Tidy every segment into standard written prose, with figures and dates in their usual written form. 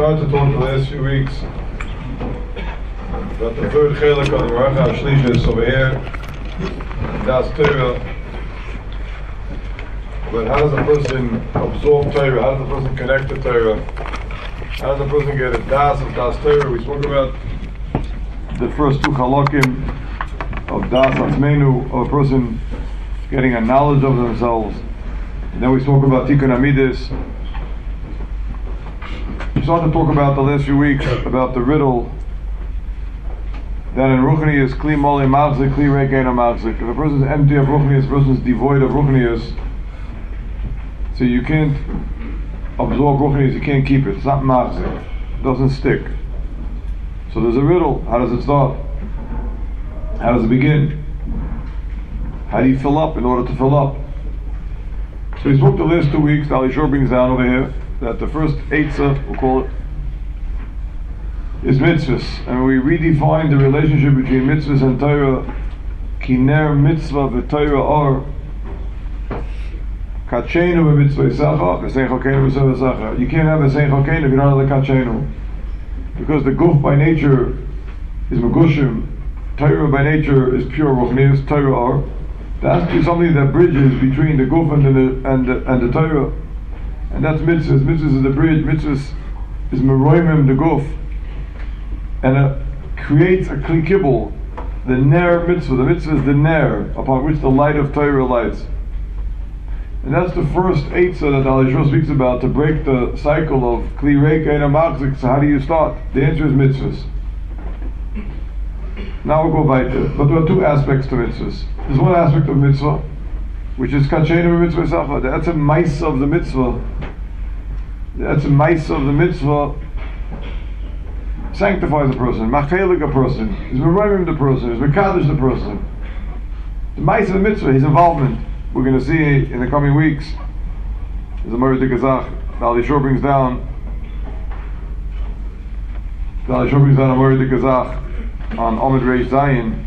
started to talk the last few weeks about the third chelik of the Maracha Shlishis over here, Das Torah. But how does a person absorb Torah? How does a person connect to Torah? How does a person get a Das of Das Torah? We spoke about the first two halakim of Das Atzmenu, of a person getting a knowledge of themselves. And then we spoke about Tikkun Amidus. We started to talk about the last few weeks about the riddle that in Ruchnius, Kli Moli Machzik, Kli Rekein Machzik. If a person is empty of Ruchnius, a person is devoid of Ruchnius, so you can't absorb Ruchnius, you can't keep it. It's not Machzik. It doesn't stick. So there's a riddle. How does it start? How does it begin? How do you fill up in order to fill up? So we spoke the last 2 weeks, Ali Shor brings down over here, that the first Eitzah, we'll call it, is mitzvahs. And we redefine the relationship between mitzvahs and Torah. Kiner mitzvah v'Torah or Kachenu v'mitzvah yisacha v'sein chokenu v'sein yisacha. You can't have v'sein chokenu if you don't have the Kachenu. Because the guf by nature is megushim, Torah by nature is pure ruchnius, Torah or. There has to be something that bridges between the guf and the Torah. And that's mitzvahs. Mitzvahs is the bridge. Mitzvahs is meroimim the guf. And it creates a kli kibbul, the ner mitzvah. The mitzvah is the ner upon which the light of Torah lights. And that's the first eitzah that Ali Shor speaks about to break the cycle of kli rekein machzik. So how do you start? The answer is mitzvahs. Now we'll go weiter. But there are two aspects to mitzvahs. There's one aspect of mitzvah, which is kachenu mitzvah sacha. That's a mice of the mitzvah. That's a mice of the mitzvah. Sanctifies a person, machelik a person, is merayim the person, is mekadosh the person. The mice of the mitzvah, his involvement. We're going to see in the coming weeks. There's a Morid Kazach. Ali Shor brings down. Ali Shor brings down a Morid Kazach on Omid Reish Zayin.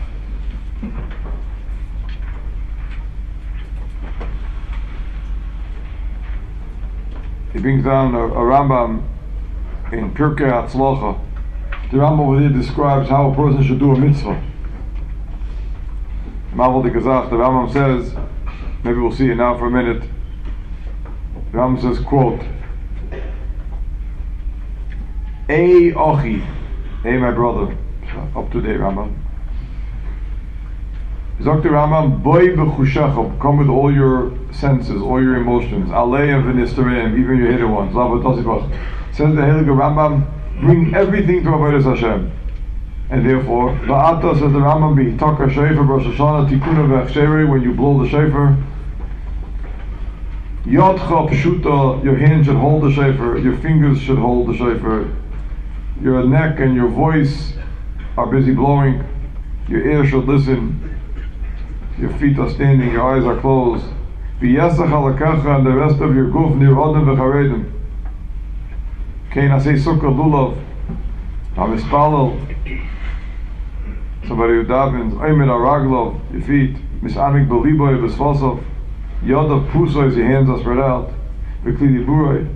He brings down a Rambam in Pirkei Hatzlocha. The Rambam over here describes how a person should do a mitzvah. Maval de Kazach, the Rambam says, maybe we'll see it now for a minute. The Rambam says, quote, Ey Ochi, hey my brother, up to date Rambam. Dr. Rambam, boy b'chushacha, come with all your senses, all your emotions, aleim v'nistareim, even your hidden ones. Says the Heilige Rambam, bring everything to Avodas Hashem. And therefore, va'ata, says the Rambam, b'hitaka shofar Rosh Hashanah tikuna v'achsheri, when you blow the shofar, yodcha pshuta, your hand should hold the shofar, your fingers should hold the shofar, your neck and your voice are busy blowing, your ear should listen, your feet are standing, your eyes are closed. V'yesach halakacha, and the rest of your guf niradim v'charedim. Kein asay sukkah lulav, hamispalel, somebody who davens, oimed araglov, your feet, misamik beliboy v'sfosov, yodav pusoy, your hands are spread out, v'klidi buroy.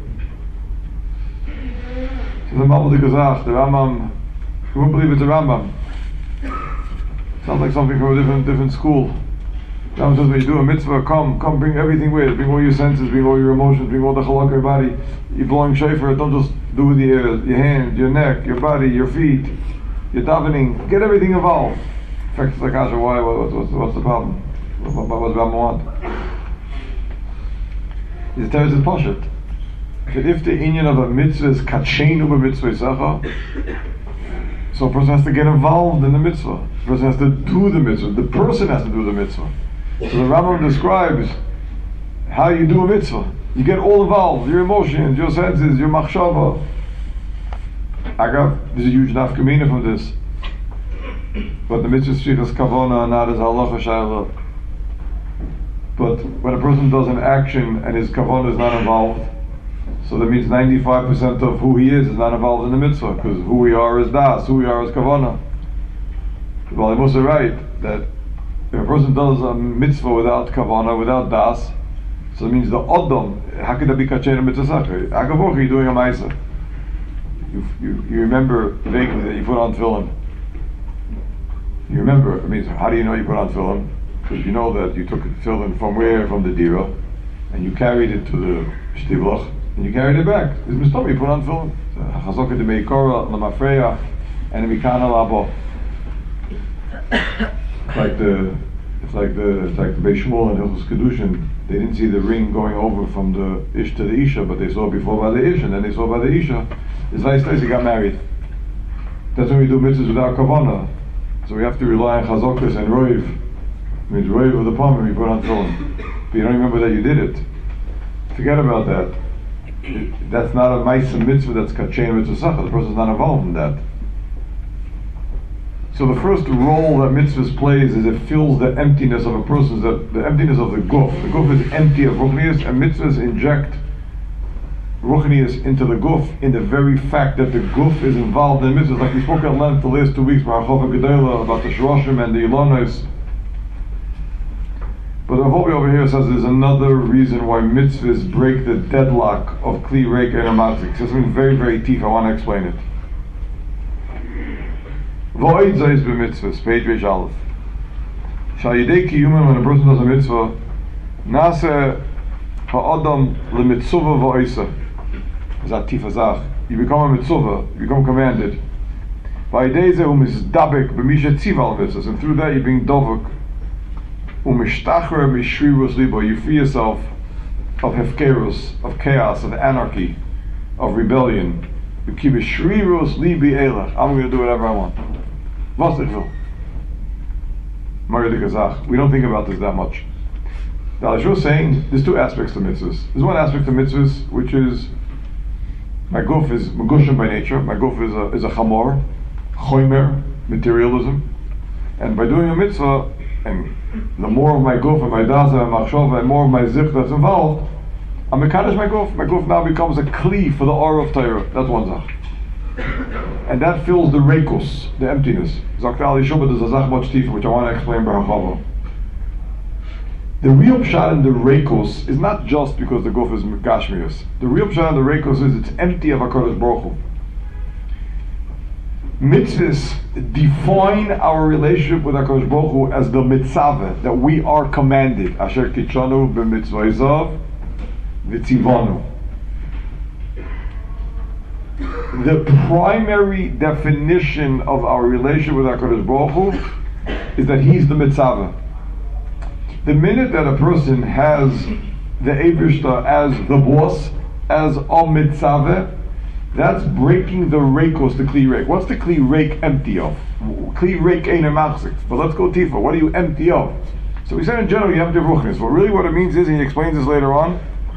So the Mabul Gazach, the Rambam, you won't believe it's a Rambam. Sounds like something from a different school. The Rambam says when you do a mitzvah, come, bring everything with it. Bring all your senses, bring all your emotions, bring all the chalak of your body. You're blowing shofar, don't just do with the ear, your hand, your neck, your body, your feet, your davening. Get everything involved. In fact, it's like, Asher, why? What's the problem? What does Rambam want? He tells us Poshet. If the inyan of a mitzvah is kachenu b'mitzvah yisacha, so a person has to get involved in the mitzvah. The person has to do the mitzvah. The person has to do the mitzvah. So the Rambam describes how you do a mitzvah. You get all involved, your emotions, your senses, your machshava. There's a huge nafkamina from this. But the mitzvah street is kavona, not as halacha shayla. But when a person does an action and his kavona is not involved, so that means 95% of who he is not involved in the mitzvah, because who we are is das, who we are is kavana. Well, he must be right that if a person does a mitzvah without kavana, without das, so it means the odom, how could that be kachena mitzvah? Agavoch, you're doing a ma'isa. you remember vaguely that you put on tefillin. You remember, it means, how do you know you put on tefillin? Because you know that you took tefillin from where? From the dira, and you carried it to the shtivlach, and you carried it back. It's mistama, you put on tefillin. Chazaka de meikora, lamafreya, and mikana labo. It's like the Beis Shmuel and Hilchos Kedushin. They didn't see the ring going over from the ish to the isha, but they saw before by the ish, and then they saw by the isha. It's like they got married. That's when we do mitzvahs without kavanah. So we have to rely on chazokas and roiv. It means roiv of the palm when we put on tefillin. But you don't remember that you did it. Forget about that. That's not a ma'aseh mitzvah. That's kachein mitzvah. The person's not involved in that. So the first role that mitzvahs plays is it fills the emptiness of a person's, the emptiness of the guf. The guf is empty of ruchnius, and mitzvahs inject ruchnius into the guf in the very fact that the guf is involved in mitzvahs. Like we spoke at length the last 2 weeks, Barachova Gedola, about the Shroshim and the Ilonos. But the Holy over here says there's another reason why mitzvahs break the deadlock of Kli Reik and Amatzik. So something very, very deep. I want to explain it. Void Zayis b'mitzvahs, page Reish Aleph. Shayidei kiyuman, when a person does a mitzvah, Nase ha'adam l'mitzvah v'oisa. Zat tifazach. You become a mitzvah, you become commanded. V'ayidei zehu mizdabek b'misha tziva mitzvahs, and through that you bring dovuk. U'mishtachre mishrirus libo, you free yourself of hefkerus, of chaos, of anarchy, of rebellion. V'kibishrirus libi elach. I'm going to do whatever I want. We don't think about this that much. The Alishur is saying there's two aspects to mitzvahs. There's one aspect to mitzvahs which is my guf is megushim by nature. My guf is a chamor, choimer, materialism, and by doing a mitzvah, and the more of my guf and my daza and machshava and more of my zich that's involved, I'm mekadosh my guf. My guf now becomes a kli for the aura of Torah. That's one zach. And that fills the reikos, the emptiness. Zakta Ali Shubha, there's a zach much tifa, which I want to explain by Hachava. The real pshat in the reikos is not just because the guf is gashmius. The real pshat in the reikos is it's empty of HaKadosh Baruch Hu. Mitzvahs define our relationship with HaKadosh Baruch Hu as the mitzvah, that we are commanded. Asher kitchanu b'mitzvahizav v'tzivanu. The primary definition of our relationship with HaKadosh Baruch Hu is that He's the mitzvah. The minute that a person has the Eibishter as the boss, as a mitzvah, that's breaking the reikos, the kli reik. What's the kli reik empty of? Kli reik ain't a machzik. But let's go tifa. What are you empty of? So we said in general you have the ruchnis. But really what it means is, and he explains this later on,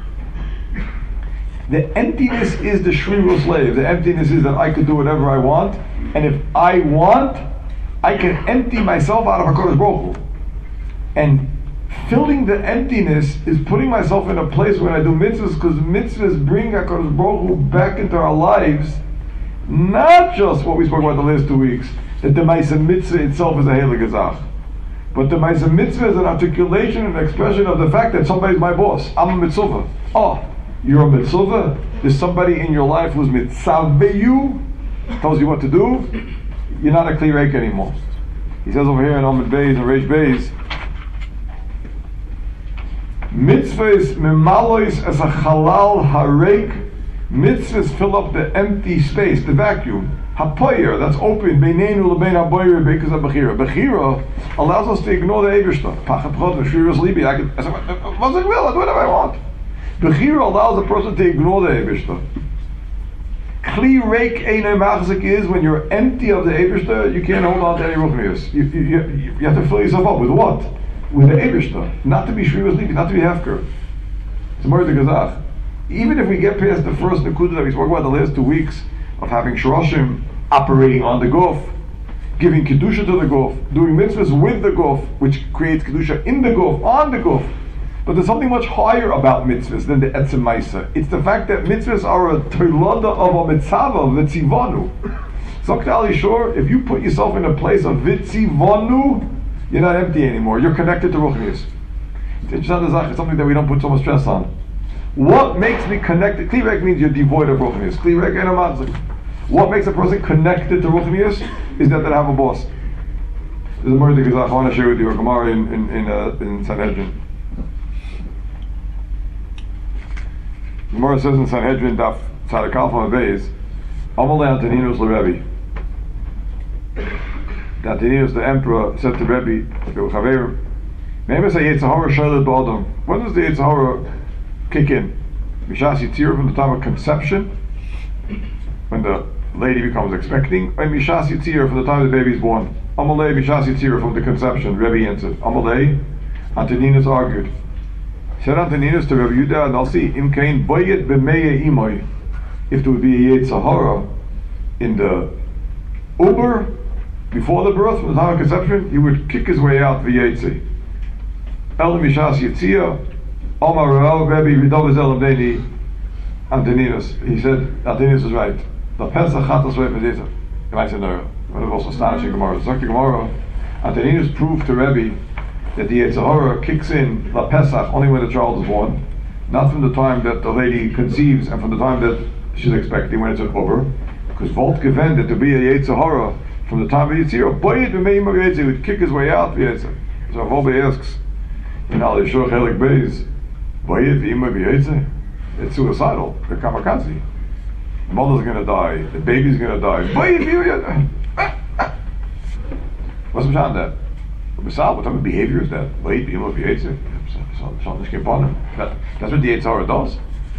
the emptiness is the shriru slave. The emptiness is that I could do whatever I want, and if I want, I can empty myself out of HaKadosh Baruch Hu. And filling the emptiness is putting myself in a place where I do mitzvahs, because mitzvahs bring HaKadosh Baruch Hu back into our lives, not just what we spoke about the last 2 weeks, that the ma'aseh mitzvah itself is a heilig gezach, but the ma'aseh mitzvah is an articulation and expression of the fact that somebody's my boss. I'm a mitzvah. Oh, you're a mitzvah? There's somebody in your life who's mitzvah you, tells you what to do. You're not a kli reik anymore. He says over here in Amud Beis and Reish Beis, mitzvahs memalois as a halal hareik. Mitzvahs fill up the empty space, the vacuum. Hapoyer, that's open. Beinenu lebein haboyer because of bechira. Bechira allows us to ignore the Eibishter. Pachat chod v'shriras libi. I said, what's it will? I do whatever I want. Bechira allows a person to ignore the Eibishter. Kli reik einay machzik is when you're empty of the Eibishter, you can't hold on to any ruchnius. You have to fill yourself up with what? With the Eibishter. Not to be shriras libi, not to be hefker. It's more the gazach. Even if we get past the first nekuda that we spoke about the last 2 weeks of having shroshim operating on the guf, giving kedusha to the guf, doing mitzvahs with the guf, which creates kedusha in the guf, on the guf. But there's something much higher about mitzvahs than the etzem ma'aseh. It's the fact that mitzvahs are a tolada of a mitzvah, v'tzivanu. Zok Ali Shor, if you put yourself in a place of v'tzivanu, you're not empty anymore. You're connected to ruchnius. It's something that we don't put so much stress on. What makes me connected? Kli reik means you're devoid of ruchnius. Kli reik ain't a matzik. What makes a person connected to Ruchnius is that they have a boss. There's a murder because I want to share with you a Gemara in Sanhedrin. Gemara says in Sanhedrin, Daf Tzadik Alpha Beis, Amalei Antoninus LeRebbe. Antoninus, the emperor, said to Rebbe, maybe say Yetzirah Shalit B'Adam. When does the Yetzirah kick in? Mishas Yitzirah, from the time of conception, when the lady becomes expecting, and Mishas Yitzirah, from the time the baby is born. Amalei Mishas Yitzirah, from the conception. Rebbe answered. Amalei, Antoninus argued. Said Antoninus to Rebbe Yehuda, and I'll see, Im Kain Bayit B'Meya Imoy. If there would be a Yetzirah in the Uber, before the birth, from the time of conception, he would kick his way out v'yetzi. El Mishas Yitzirah, Omar Rav Rebbe Vidovez El Abdeni Antoninus. He said, Antoninus is right. The Pesach Chatas Rei Medita. And I said, no, one of the most astonishing Gemara. Dr. Gemara, Antoninus proved to Rebbe that the Yetzirah kicks in La Pesach only when the child is born, not from the time that the lady conceives and from the time that she's expecting when it's an Uber. Because Volt given that to be a Yetzirah from the time of Yitzirah, Bayit B'Meim Yetzirah, he would kick his way out v'yetzir. So Volbe asks, in Al Yeshua Chelik Beis, Bayit B'Meim Yetzirah? It's suicidal, the kamikaze. The mother's going to die, the baby's going to die. Bayit B'Meim Yetzirah. What's the on that? What type of behavior is that? Bayit B'Meim Yetzirah. That's what the Yetzirah does.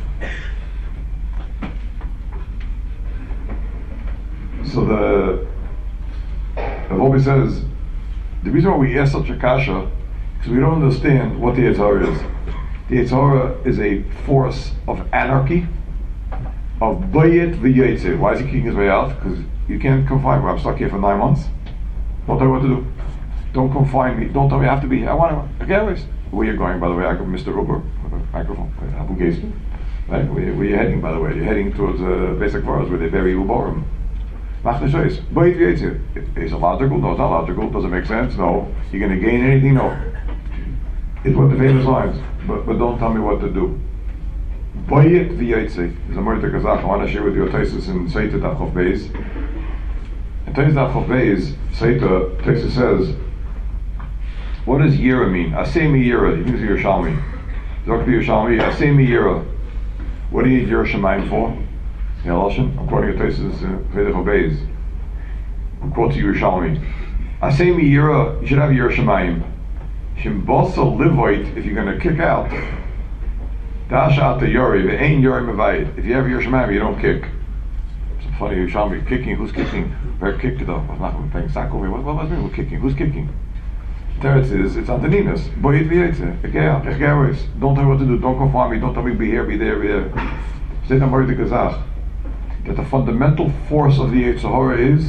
So the Rebbe says, the reason why we ask such a kasha is we don't understand what the Yetzirah is. The Yetzirah is a force of anarchy, of bayit v'yetzer. Why is he kicking his way out? Because you can't confine me. I'm stuck here for 9 months. Don't tell me what to do. Don't confine me. Don't tell me I have to be here. I want to. Okay, anyways. Where you're going, by the way, I got Mr. Uber with a microphone. Abu Geisler. Right? Where you heading, by the way? You're heading towards basic forest where they bury Uborim. Is it logical? No, it's not logical. Does it make sense? No. You're going to gain anything? No. It's what the famous lines. But don't tell me what to do. Bayit v'yetze is a murder kazach. I want to share with you a thesis in Seita Daf Beis. In Seita Daf Beis, Seita Tesis says, what does yira mean? Asemi yira. He thinks of Yerushalmi. Dr. Yerushalmi, Asemi yira. What do you need Yerushalayim for? I'm quoting a thesis in Seita Beis. I'm quoting Yerushalmi. Asemi yira. You should have Yerushalayim. Shimbosa livoit. If you're going to kick out. Dashat the Yori, ve'ein Yori mevayit. If you have Yerushalayim, you don't kick. It's funny, Yerushalmi, kicking, who's kicking? Where kicked though? I'm not playing soccer. What does it mean with kicking? Who's kicking? Teretz is, it's Antoninus. Boyit v'yetze. Don't tell me what to do, don't conform me, don't tell me be here, be there, be there. Say the Mori de Kazach. That the fundamental force of the Yetzirah is,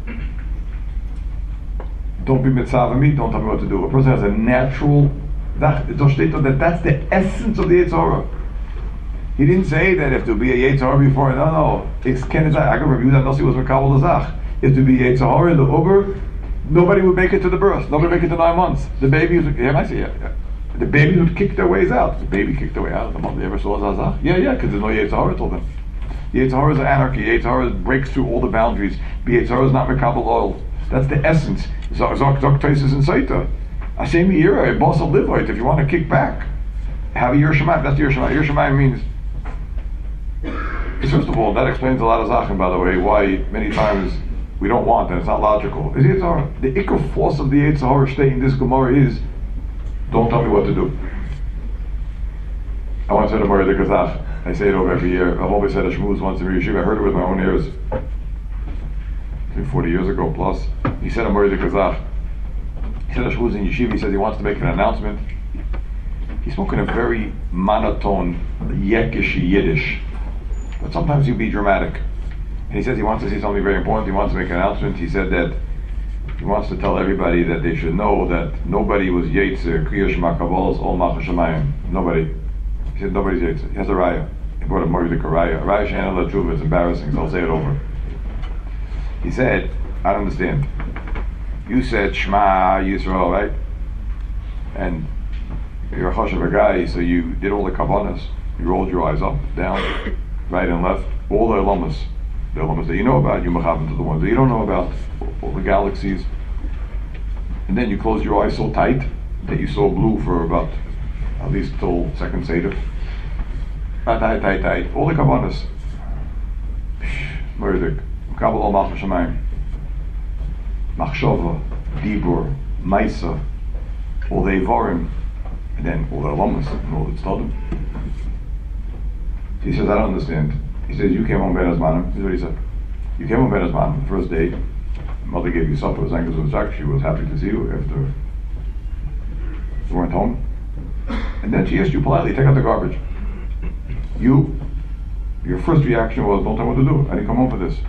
don't be mitzvah me, don't tell me what to do. A person has a natural, that's the essence of the Yetzirah. He didn't say that if to be a Yetzirah before, no. It's I can review that, Nossi was Makabal Azach. If to be Yetzirah in the Uber, nobody would make it to the birth. Nobody would make it to 9 months. The baby would, the baby would kick their ways out. The baby kicked their way out. The mother ever saw Zazach? Yeah, because there's no Yetzirah till then. The Yetzirah is anarchy. Yetzirah breaks through all the boundaries. The Yetzirah is not Makabal oil. That's the essence. Zok Tosis and Saita. Asemi Yira, a boss of Livite, if you want to kick back. Have a Yerushalayim, that's Yerushalayim. Yerushalayim means, first of all, that explains a lot of Zachem, by the way, why many times we don't want and it's not logical. The ikar force of the Yetzirah state in this Gemara is, don't tell me what to do. I once said a Gemara de Kazach, I say it over every year. I've always said a shmooze once in Yeshiva. I heard it with my own ears. I think 40 years ago plus. He said a Gemara de Kazach. He said a shmooze in Yeshiva. He says he wants to make an announcement. He spoke in a very monotone, Yekish Yiddish. But sometimes he'll be dramatic. And he says he wants to say something very important. He wants to make an announcement. He said that he wants to tell everybody that they should know that nobody was Yetzer, Kriya Shema Kabbalas, Ol Malchus Shemayim. Nobody. He said nobody's Yetzer. He has a raya. He brought a Mordek raya. A raya Shana La Tshuva. It's embarrassing, so I'll say it over. He said, I don't understand. You said Shema Yisrael, right? And you're a chashav guy, so you did all the kavanas. You rolled your eyes up, down, right and left, all the alamas. the elements that you know about, you mechavan to the ones that you don't know about, all the galaxies. And then you close your eyes so tight that you saw blue for about at least till second Seder. Tight. All the kavanas. Murdik. Kabel al Malchus Shamayim. Machshava, Dibur, Maisa, all the Evarim, and then all the Alamas, and all the Tzadim. He says, I don't understand. He says, you came home Ben Azmanim. This is what he said. You came home Ben Azmanim, the first day. Mother gave you supper, she was happy to see you after you weren't home. And then she asked you politely, take out the garbage. Your first reaction was, don't tell me what to do. I didn't come home for this.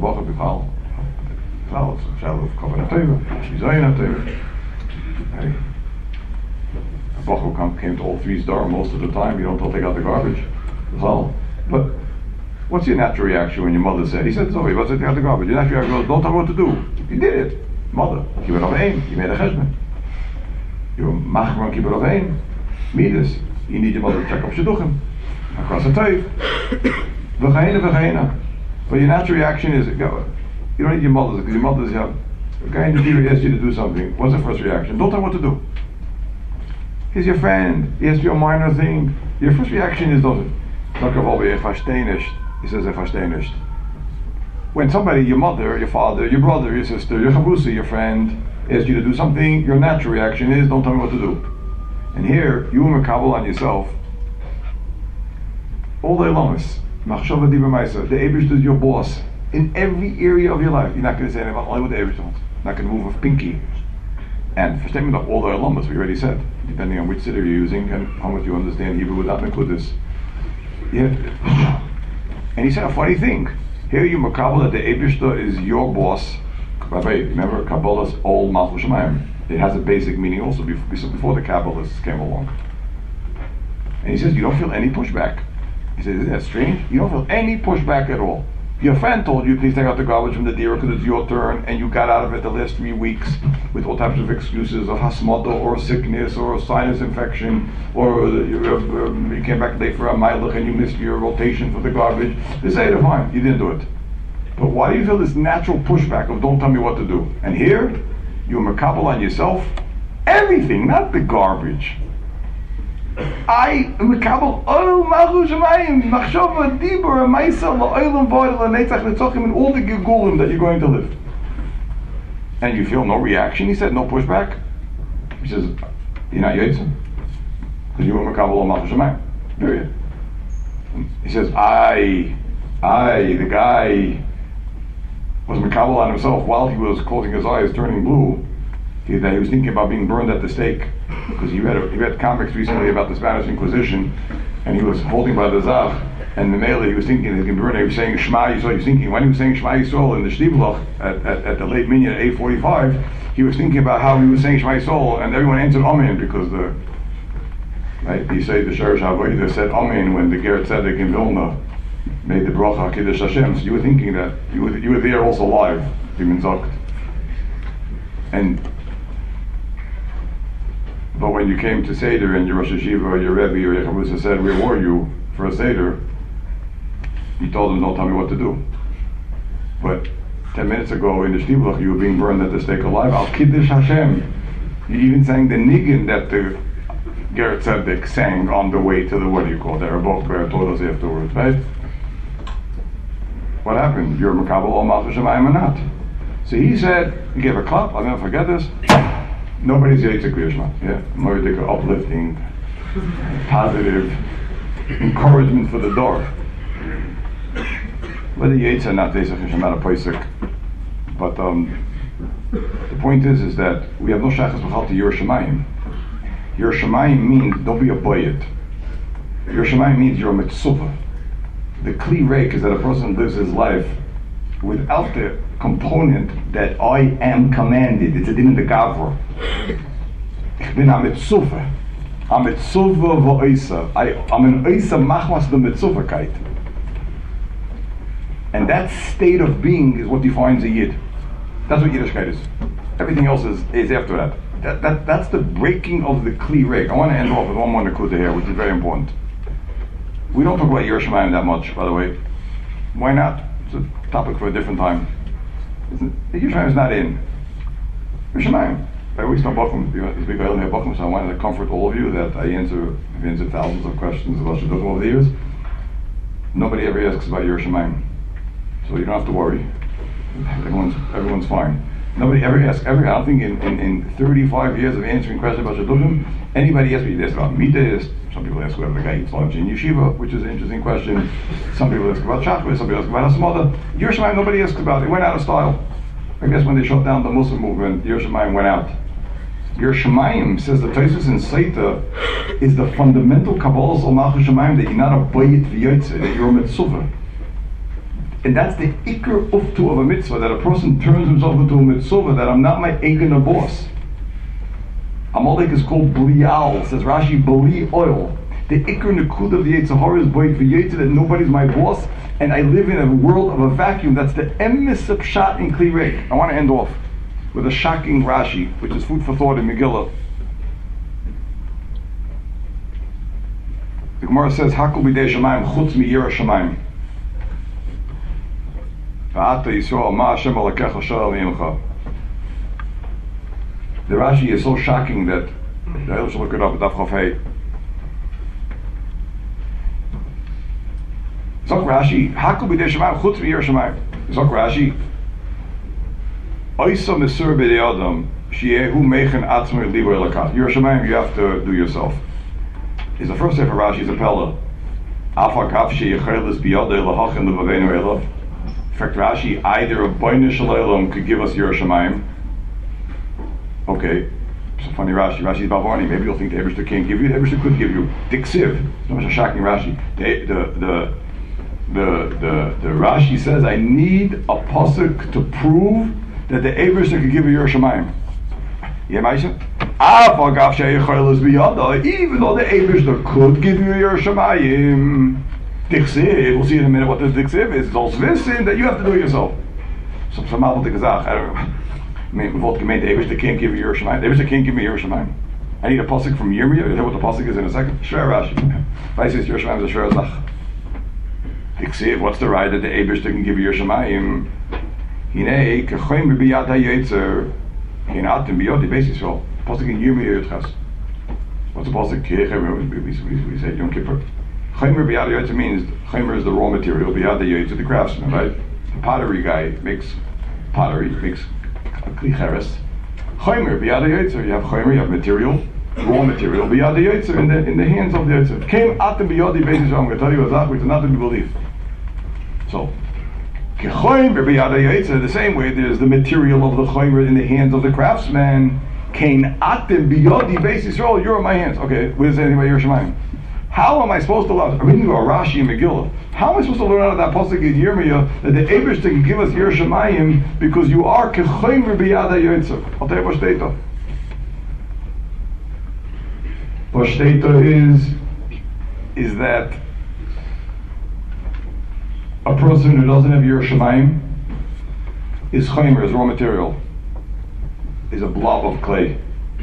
A Bachur came to all three star most of the time. You don't take out the garbage. But what's your natural reaction when your mother said, he said, sorry, but take out the garbage. Your natural reaction was, don't tell me what to do. You did it. Mother, keep it of aim. You made a cheshbon. You're machman, keep it of aim. Midas. You need your mother to check up shidduchim. Across the tape. V'chayena. But your natural reaction is, you don't need your mother's, because your mother's, a guy in the TV asks you to do something. What's the first reaction? Don't tell him what to do. He's your friend. He asks you a minor thing. Your first reaction is, don't. He says, when somebody, your mother, your father, your brother, your sister, your chavusi, your friend, asks you to do something, your natural reaction is, don't tell me what to do. And here, you makabel on yourself, all day long, machshava diba ma'isa, the Eibush is your boss in every area of your life. You're not going to say anything about only what the Eibush wants. Not going to move a pinky. And for statement of all the alamas, we already said, depending on which siddur you're using and how much you understand Hebrew without Nekudas. Yeah. And he said a funny thing. Here you makabel that the Eibush is your boss. Remember, Kabbalah's old Malchus Shamayim. It has a basic meaning also before the Kabbalists came along. And he says, you don't feel any pushback. He says, isn't that strange? You don't feel any pushback at all. Your friend told you, please take out the garbage from the dira because it's your turn, and you got out of it the last 3 weeks with all types of excuses of hasmata or sickness or sinus infection, or you came back late for a mailach and you missed your rotation for the garbage. They say, fine, you didn't do it. But why do you feel this natural pushback of don't tell me what to do? And here, you're makabel on yourself, everything, not the garbage. I am makabel all Malchus Shamayim, machshava, dibur, ma'isa, la'olam, v'olam, la'netzach, l'tzochim, and all the gegulim that you're going to live. And you feel no reaction? He said, no pushback? He says, you're not Yitzhak, because you were makabel all Malchus Shamayim. Period. He says, the guy was makabel on himself while he was closing his eyes, turning blue. He was thinking about being burned at the stake, because he read comics recently about the Spanish Inquisition, and he was holding by the Zach, and the Mele, he was thinking he can be burned. He was saying Shema Yisrael. He was thinking when he was saying Shema Yisrael in the Shtiblach at the late minyan at 8:45, he was thinking about how he was saying Shema Yisrael, and everyone answered Amen because you say the Sherish Havodah said Amen when the Ger Tzedek in Vilna made the bracha Kiddush Hashem. So you were thinking that you were there also live, but when you came to Seder and your Rosh Hashiva or your Rebbe or your Chavusa said, where were you for a Seder? You told them, don't tell me what to do. But 10 minutes ago in the Shtiblach, you were being burned at the stake alive. Al Kiddush Hashem. You even sang the niggin that the Ger Tzedek sang on the way to the, what do you call it? Rabbi told us afterwards, right? What happened? You're makabel all Malchus Shamayim or not? So he said, he gave a clap, I'll never forget this. Nobody's Yitzhak Kriyashma. Yeah, Moridika, uplifting, positive encouragement for the door. Whether Yitzhak or not, Yitzhak is not a Pesach. But the point is that we have no shachas b'chal to Yer Shamayim. Yer Shamayim means don't be a bayit. Yer Shamayim means you're a mitzvah. The kli reik is that a person lives his life without the component that I am commanded. It's a din in the gavra. Ich bin a mitzvah. A mitzvah v'oisa. I'm an oisa machmas the mitzvahkeit. And that state of being is what defines a yid. That's what Yiddishkeit is. Everything else is after that. That's the breaking of the kli reik. I want to end off with one more nekuda here, which is very important. We don't talk about Yer Shamayim that much, by the way. Why not? It's a topic for a different time. The Yerushalayim is not in. Yerushalayim. I always know Bochum, this big Oil near Bochum, so I wanted to comfort all of you that I've answered thousands of questions about Shidduchim over the years. Nobody ever asks about Yerushalayim, so you don't have to worry. Everyone's fine. Nobody ever asks. I don't think in 35 years of answering questions about Shidduchim, anybody asks me this about Midas. Some people ask whether the guy eats lunch in yeshiva, which is an interesting question. Some people ask about Shabbos, some people ask about Asmada. Yerushalayim, nobody asks about it. It went out of style. I guess when they shut down the Muslim movement, Yerushalayim went out. Yerushalayim, says the Tosfos in Seita, is the fundamental Kabbalah of Malchus Shamayim, that you're not a bayit v'yotze, that you're a mitzvah. And that's the ikr uftu of a mitzvah, that a person turns himself into a mitzvah, that I'm not my eigen boss. Amalek is called blial, says Rashi, bli oil. The ikr nekud of the Yetzer Hara is bayit v'yotze, that nobody's my boss, and I live in a world of a vacuum. That's the emes of pshat in Kli Reik. I want to end off with a shocking Rashi, which is food for thought in Megillah. The Gemara says, "Hakol b'dei shamayim chutz miyira shamayim." V'ata Yisrael ma Hashem alakecha shel miyimcha. The Rashi is so shocking that I should look it up at Daf Chaf Hey. Zok Rashi, "Hakol b'dei shamayim chutz miyira shamayim." Zok Rashi, Oisa Mesur B'dei Adam Sheyehu Mechen Atzmei Libo Elakat. Yerushalayim, you have to do yourself. Is the first Sefer Rashi is a Pella. Afa Kaf Sheyechelis B'Yadei Lahachin Levavenu Elav. In fact, Rashi, either a Boinish Elam could give us Yerushalayim. Okay, it's a funny Rashi. Rashi's Bavani. Maybe you'll think the Eibishter can't give you. The Eibishter could give you. Diksiv. It's not much a shocking Rashi. The Rashi says, I need a pasuk to prove that the Eibishter could give you Yerushalayim. Yeah, Maisha? Even though the Eibishter could give you Yerushalayim, Diksiv, we'll see in a minute what the Diksiv is. It's also listen that you have to do it yourself. So, I don't know. I mean, we've all committed the Eibishter can't give you Yerushalayim. The Eibishter can't give me Yerushalayim. I need a pasuk from Yirmiyah. You'll hear what the pasuk is in a second. Shver Rashi. If I say Yerushalayim is a Shver Zach. Diksiv, what's the right that the Eibishter can give you Yerushalayim? Hinei kechoim b'biyad ha'yetzer hinatim b'yod Beis Yisrael. Pasuk in Yirmiyah Yudchas. What's the pasuk? We say Yom Kippur. Chomer b'yad ha'yetzer means chomer is the raw material. B'yad ha'yetzer, the craftsman, right? The pottery guy makes pottery, makes kli cheres. Chomer b'yad ha'yetzer. You have chomer, you have material, raw material. B'yad ha'yetzer in the hands of the yetzer. Came atim b'yod Beis Yisrael. I'm going to tell you a zach which is not to be believed. So. The same way there's the material of the chomer in the hands of the craftsman. Kain atim biyodi Beis Yisrael, you're in my hands. Okay, what does anything about Yerushalayim? How am I supposed to learn? I'm reading about Rashi and Megillah. How am I supposed to learn out of that pasuk in Yirmiyah that the Eibishter can give us Yerushalayim because you are kechomer biyad ha'yotzer? I'll tell you what shteita. What shteita is that a person who doesn't have Yerushalayim is chomer, is raw material, is a blob of clay,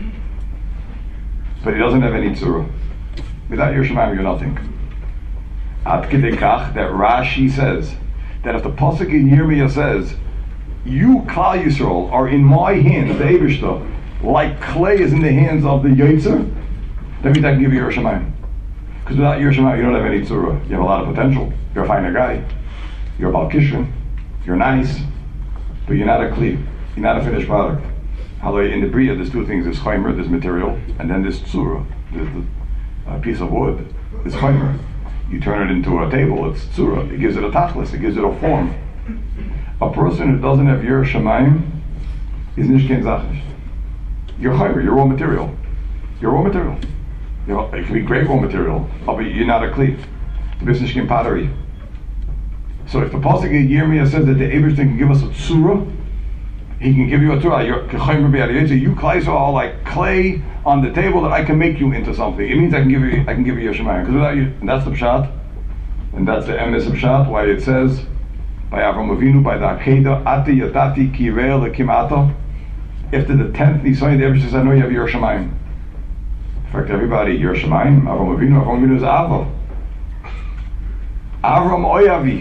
but he doesn't have any tzura. Without Yerushalayim, you're nothing. Ad kedei kach that Rashi says that if the pasuk in Yirmiyah says, "You Klal Yisrael are in my hands," the Eibishter, like clay is in the hands of the Yotzer, that means I can give you Yerushalayim. Because without Yerushalayim, you don't have any tzura. You have a lot of potential. You're a finer guy. You're a Balkishrin, you're nice, but you're not a kli, you're not a finished product. Although in the Bria there's two things, there's chomer, there's material, and then there's tzura, there's a piece of wood, it's chomer. You turn it into a table, it's tzura, it gives it a tachlis, it gives it a form. A person who doesn't have Yerushalayim is nishken zachish. You're chomer, you're raw material. You're raw material. It can be great raw material, but you're not a kli. It's nishken pottery. So if the pasuk in Yirmiyah says that the Eibishter can give us a tzura, he can give you a tzura. You Klal Yisrael are like clay on the table that I can make you into something. It means I can give you Yerushalayim. Because without you, and that's the pshat, and that's the emes of pshat. Why it says by Avram Avinu, by the Akedah, Ati Yatati Kirei Lekimata. After the 10th Nisan, the Eibishter says, I know you have Yerushalayim. In fact, everybody Yerushalayim, Avram Avinu is Ava. Avram Oyavi.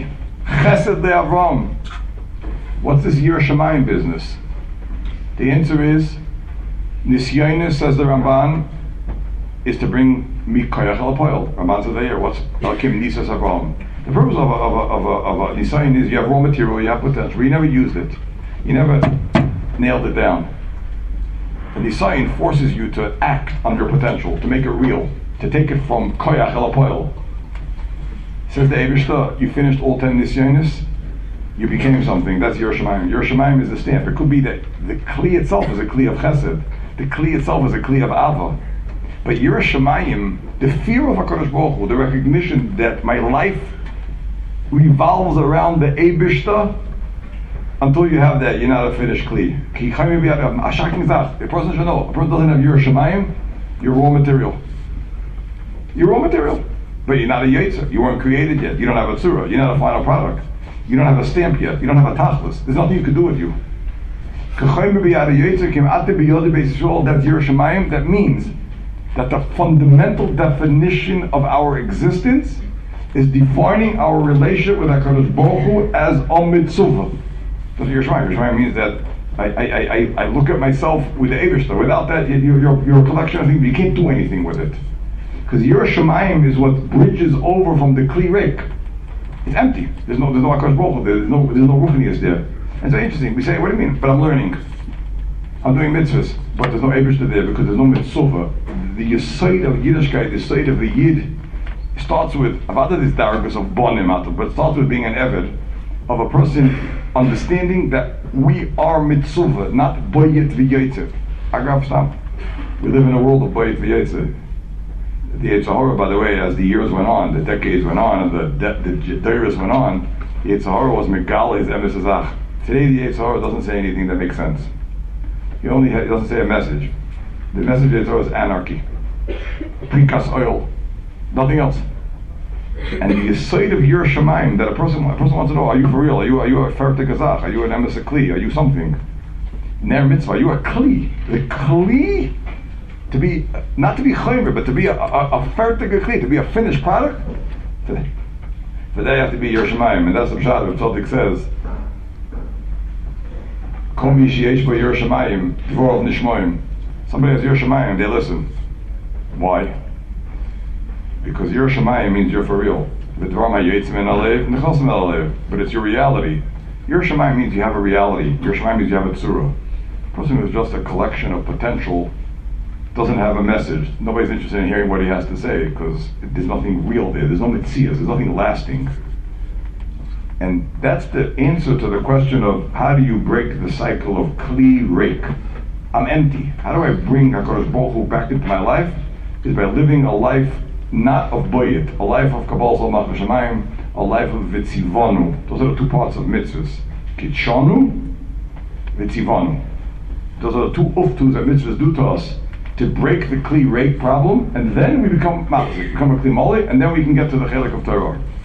Chesed le'Avram. What's this Yirah Shamayim business? The answer is, Nisyonis, says the Ramban, is to bring Mikoyach el Poil. Ramban says there, what's Elkim Nisas Avram? The purpose of a Nisyon is you have raw material, you have potential, but you never used it. You never nailed it down. The Nisyon forces you to act under potential, to make it real, to take it from Koyach el Poil. Says the Eibishter, you finished all 10 Nisyonis, you became something. That's Yirah Shamayim. Yirah Shamayim is the stamp. It could be that the Kli itself is a Kli of Chesed. The Kli itself is a Kli of Ava. But Yirah Shamayim, the fear of HaKadosh Baruch Hu, the recognition that my life revolves around the Eibishter, until you have that, you're not a finished Kli. A person should know, a person doesn't have Yirah Shamayim, you're raw material. You're raw material. But you're not a Yetzer. You weren't created yet. You don't have a Tzura. You're not a final product. You don't have a stamp yet. You don't have a tachlis. There's nothing you can do with you. That's Yirah Shamayim. That means that the fundamental definition of our existence is defining our relationship with HaKadosh Baruch Hu as a mitzvah. That's Yirah Shamayim. Yirah Shamayim means that I look at myself with the Eibishter. Without that, you're a collection of things, but you can't do anything with it. Because Yirah Shamayim is what bridges over from the Kli Reik. It's empty. There's no HaKadosh Baruch Hu there. There's no Ruchnius there. And it's very interesting. We say, what do you mean? But I'm learning. I'm doing mitzvahs. But there's no Eibishter there because there's no mitzvah. The Yesod of Yiddishkeit, the Yesod of the Yid, starts with, about this darkness of Bonim, but it starts with being an Eved, of a person understanding that we are mitzvah, not Boyet v'Yetzer. We live in a world of Boyet v'Yetzer. The Yetzer Hara, by the way, as the years went on, the decades went on, and the Deiros went on, the Yetzer Hara was Megale's Emes Hazach. Today the Yetzer Hara doesn't say anything that makes sense. He doesn't say a message. The message of Yetzer Hara is anarchy. Prikas oil. Nothing else. And the Yesod of Yirah Shamayim, that a person wants to know, are you for real? Are you a Fertig Hazach? Are you an Emes Kli? Are you something? Ner Mitzvah, are you a Kli? The Kli, to be, not to be Chaymer, but to be a Fertig Kli, to be a finished product. For that you have to be Yirah Shamayim, and that's the Pshat of Tzodik says, Kom Yishiesh Bo Yirah Shamayim, Dvorov Nishmoyim. Somebody has Yirah Shamayim, they listen. Why? Because Yirah Shamayim means you're for real. But it's your reality. Yirah Shamayim means you have a reality. Yirah Shamayim means you have a tzura. A person who's just a collection of potential doesn't have a message. Nobody's interested in hearing what he has to say because there's nothing real there. There's no mitzias. There's nothing lasting. And that's the answer to the question of how do you break the cycle of Kli Reik? I'm empty. How do I bring HaKadosh Baruch Hu back into my life? Is by living a life not of Boyet, a life of Kabbalah Zol Malchus Shamayim, a life of Vitzivanu. Those are the two parts of mitzvahs. Kitshanu, Vitzivanu. Those are the two uftus that mitzvahs do to us to break the Kli Reik problem, and then we become a Kli Moli, and then we can get to the Chelik of Torah.